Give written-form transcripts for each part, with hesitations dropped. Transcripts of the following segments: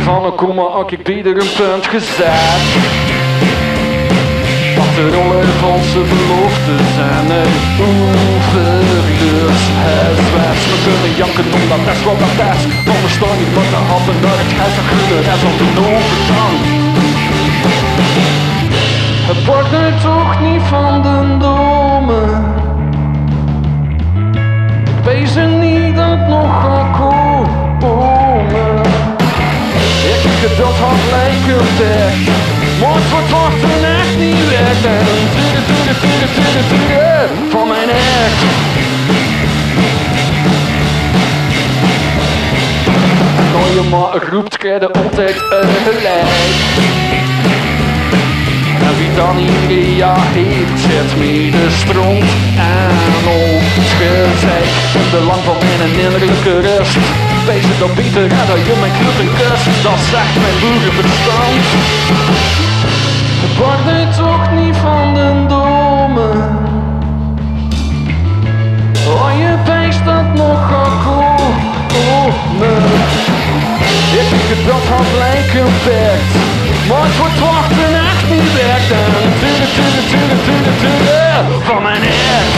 van een komma had ik bieder een punt gezet. Wat de rollen valse beloftes en een oeverleurs huiswets. We kunnen janken omdat dat is wat dat is. Want we staan niet met de happen naar het huis en groene rest op de overgang. Het wordt nu toch niet van de domen. Wees er niet dat nog gaat komen. Ik heb geduld had lijken weg. Maar het wordt wachten echt niet weg. Van mijn echt. Nou je maar roept, krijg je altijd een gelijk. En wie dan niet ja heeft, zet me de stront aan op het gezeik. In de lang van mijn innerlijke rust. Wees het dan beter en dat je mijn club kust. Dat zegt mijn boerenverstand. Het wordt nu toch niet van de domen. Oh je wijst dat nog gaat komen. Ik heb geduld had lijken beperkt. Maar het wordt wachten echt niet weg. Van mijn echt.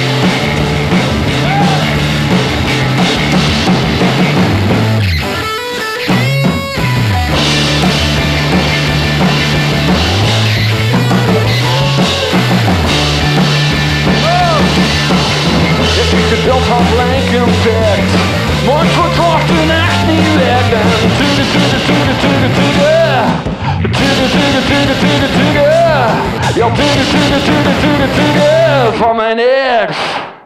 Ik heb geduld had lijken beperkt. Maar het wordt wachten echt niet weg. Ja, van mijn erf.